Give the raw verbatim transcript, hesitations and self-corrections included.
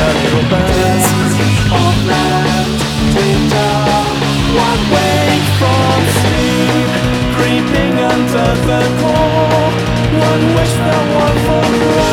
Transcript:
a little burst of left deep down. One wake from sleep, creeping under the core. One wish that one for